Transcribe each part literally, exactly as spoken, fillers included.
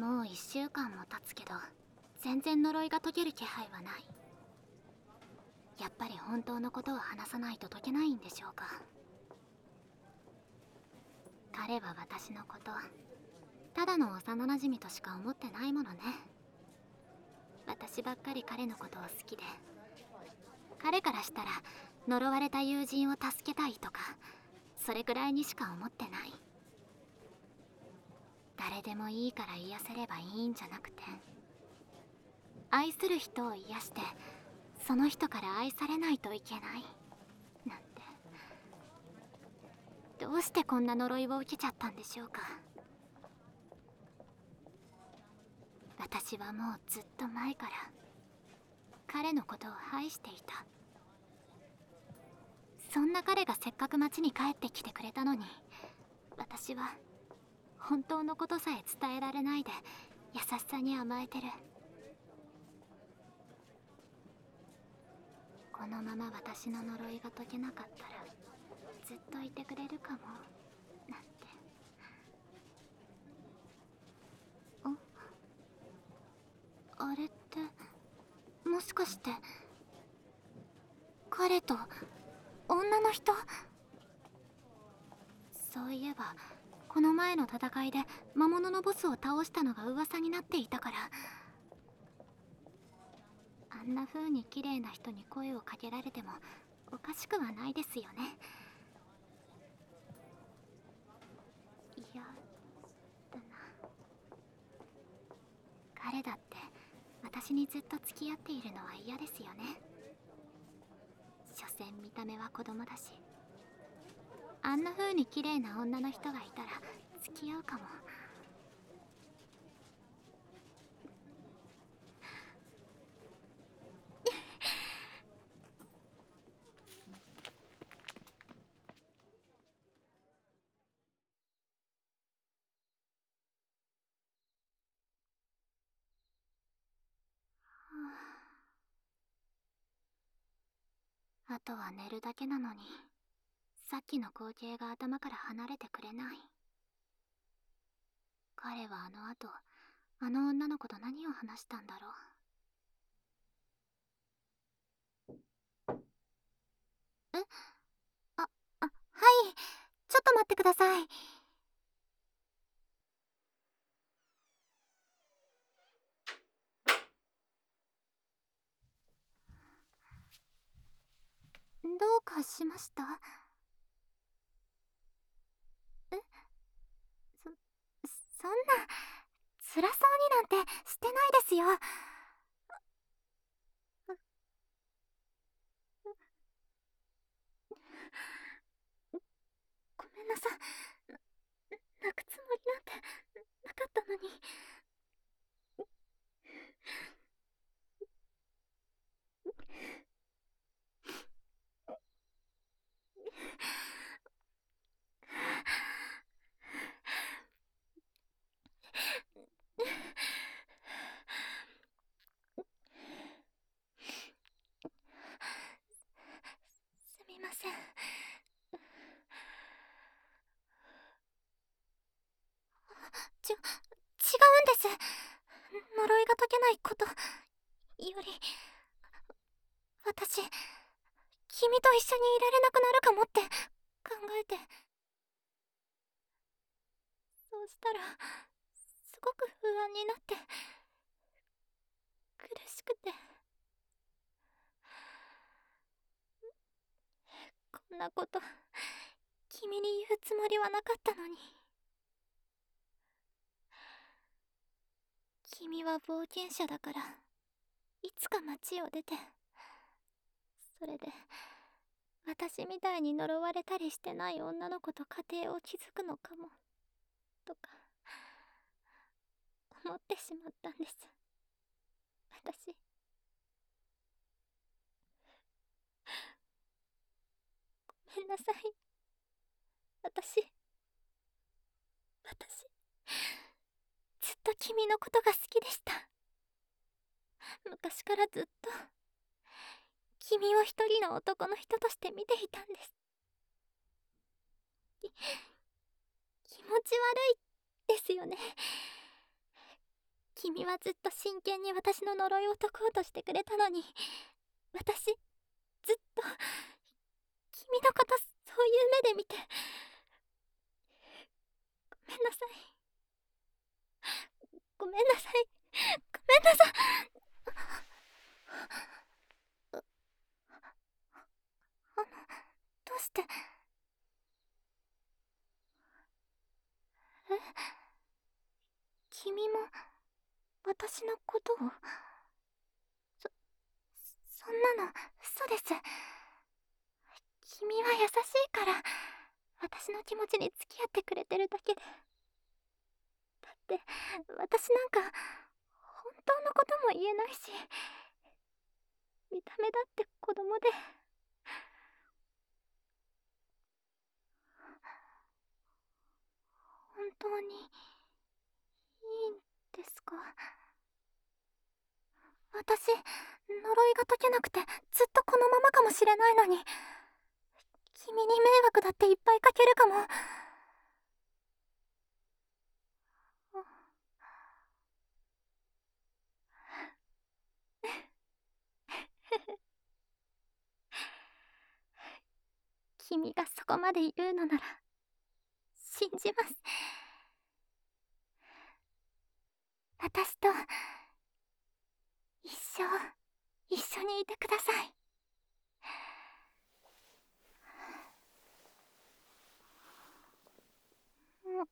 もういっしゅうかんも経つけど全然呪いが解ける気配はない。やっぱり本当のことを話さないと解けないんでしょうか。彼は私のことただの幼なじみとしか思ってないものね。私ばっかり彼のことを好きで、彼からしたら呪われた友人を助けたいとかそれくらいにしか思ってない。誰でもいいから癒せればいいんじゃなくて、愛する人を癒してその人から愛されないといけないなんて。どうしてこんな呪いを受けちゃったんでしょうか。私はもうずっと前から彼のことを愛していた。そんな彼がせっかく町に帰ってきてくれたのに、私は本当のことさえ伝えられないで優しさに甘えてる。このまま私の呪いが解けなかったらずっといてくれるかもなんて。ああれってもしかして彼と女の人？そういえばこの前の戦いで魔物のボスを倒したのが噂になっていたから、あんな風に綺麗な人に声をかけられてもおかしくはないですよね。いやだな。彼だって私にずっと付き合っているのは嫌ですよね。所詮見た目は子供だし、あんな風に綺麗な女の人がいたら付き合うかも。あとは寝るだけなのに、さっきの光景が頭から離れてくれない。彼はあの後あの女の子と何を話したんだろう。え？あ、あ、はい。ちょっと待ってください。どうかしました？え？そ、そんな、辛そうになんてしてないですよ。ごめんなさい。泣くつもりなんてなかったのに。すみません。ちょ、違うんです。呪いが解けないことより、私、君と一緒にいられなくなるかもって考えて。そうしたら、すごく不安になって、苦しくて。こんなこと、君に言うつもりはなかったのに。君は冒険者だから、いつか街を出て、それで、私みたいに呪われたりしてない女の子と家庭を築くのかも、とか、思ってしまったんです。私。ごめんなさい。私、私、ずっと君のことが好きでした。昔からずっと、君を一人の男の人として見ていたんです。き気持ち悪いですよね。 君はずっと真剣に私の呪いを解こうとしてくれたのに、私ずっと君のことそういう目で見て、ごめんなさい、ごめんなさい、ごめんなさい。あの、どうして。え、君も私のことを。そそんなの嘘です。君は優しいから私の気持ちに付き合ってくれてるだけで。だって私なんか本当のことも言えないし、見た目だって子供で。本当にいいんですか？私、呪いが解けなくてずっとこのままかもしれないのに、君に迷惑だっていっぱいかけるかも。君がそこまで言うのなら信じます。私と一生一緒にいてください。うん、うん、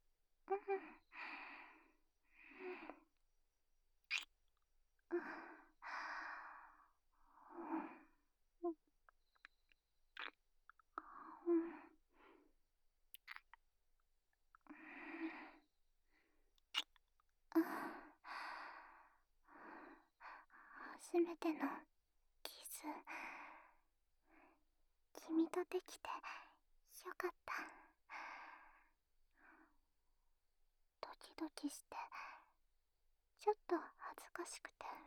初めてのキス、君とできてよかった。ドキドキしてちょっと恥ずかしくて、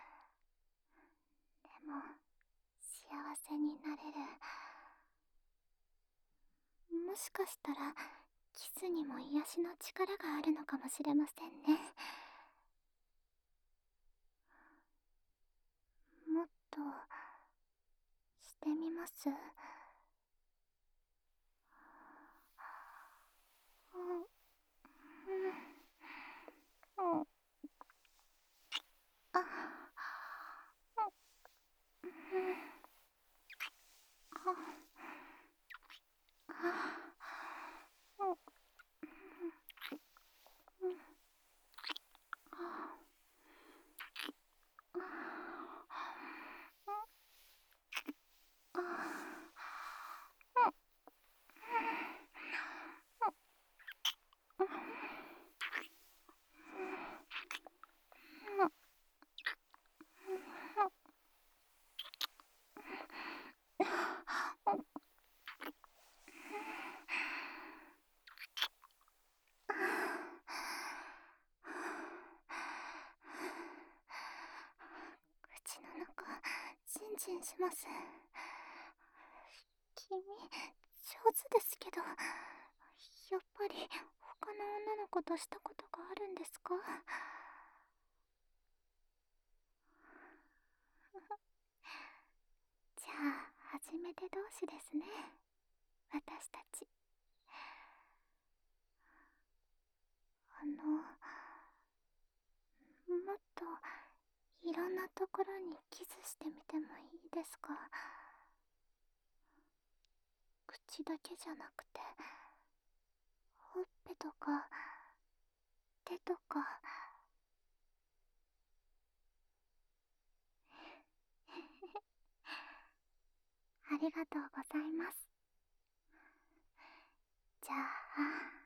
でも幸せになれる。もしかしたらキスにも癒しの力があるのかもしれませんね。もっとしてみます？うん、うん、うん、あ、うん、あ、あ、うん、うん、あ、あ、口の中ジンジンします。君上手ですけど、やっぱり他の女の子としたことがあるんですか？じゃあ初めて同士ですね、私たち。あの、もっといろんなところにキスしてみてもいいですか？口だけじゃなくて、ほっぺとか手とか。ありがとうございます。じゃあ、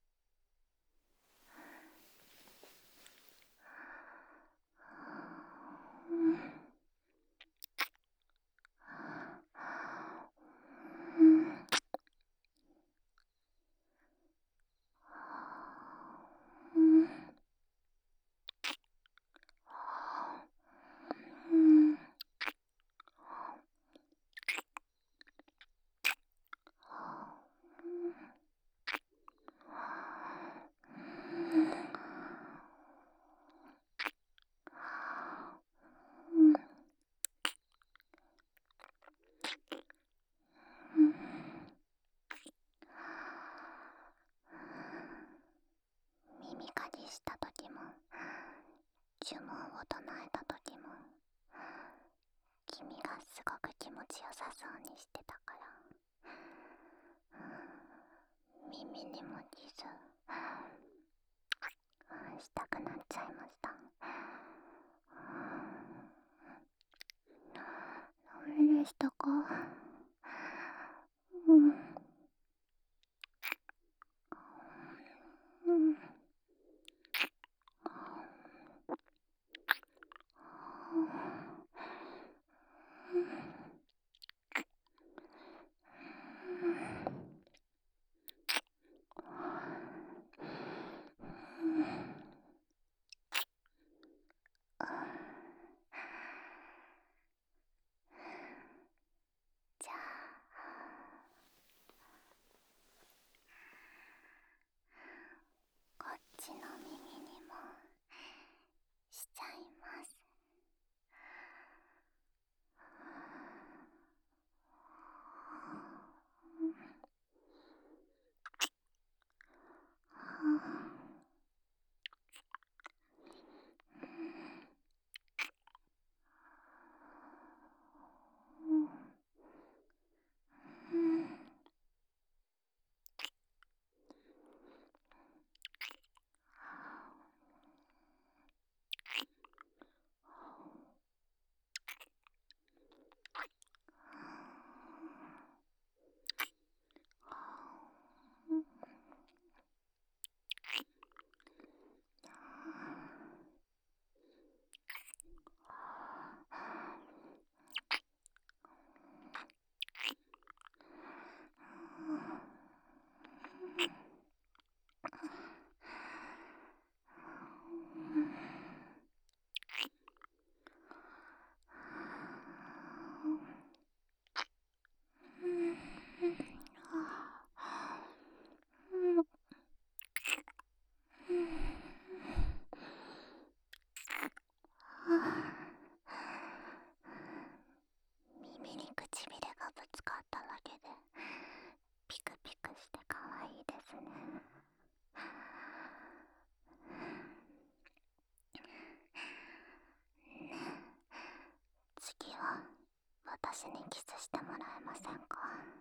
うん、うん、うん、うん、 呪文を唱えた時も君がすごく気持ちよさそうにしてたから、耳にもキスしたくなっちゃいました。ダメでしたか？うん。うん。じゃあこっちの耳にもしちゃいます。耳に唇がぶつかっただけでピクピクして可愛いですね。次は私にキスしてもらえませんか？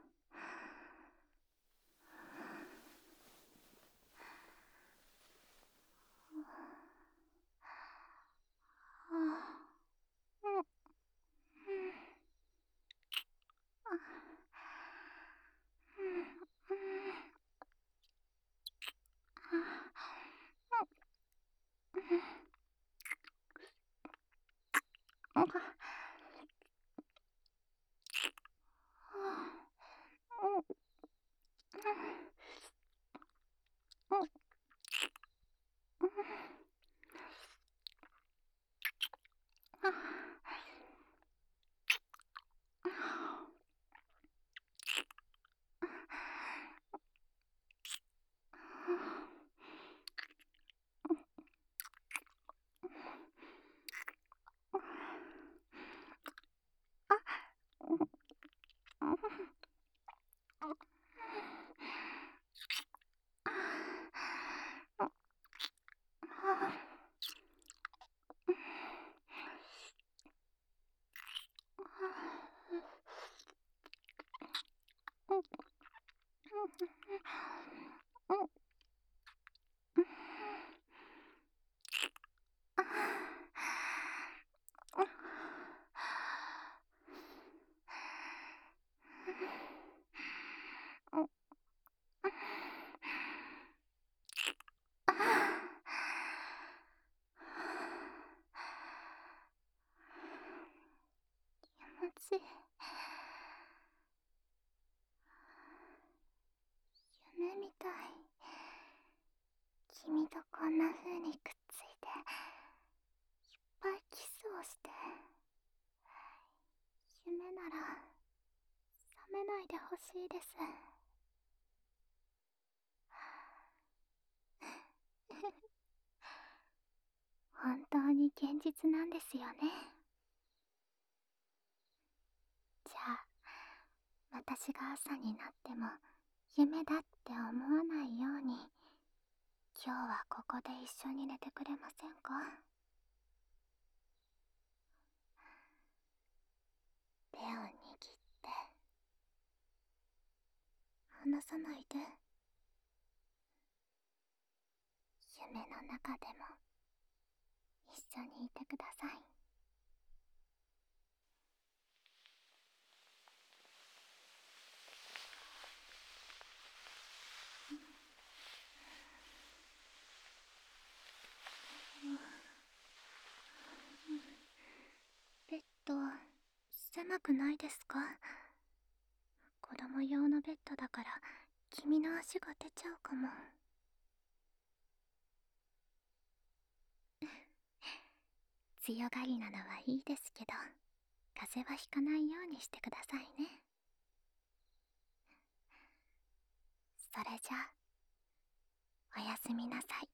気持ちいい。夢みたい。君とこんな風にくっついていっぱいキスをして、夢なら覚めないでほしいです。本当に現実なんですよね。じゃあ私が朝になっても夢だって思わないように今日はここで一緒に寝てくれませんか？ 離さないで。夢の中でも一緒にいてください。ベッド狭くないですか？子供用のベッドだから君の足が出ちゃうかも。強がりなのはいいですけど、風邪はひかないようにしてくださいね。それじゃあ、おやすみなさい。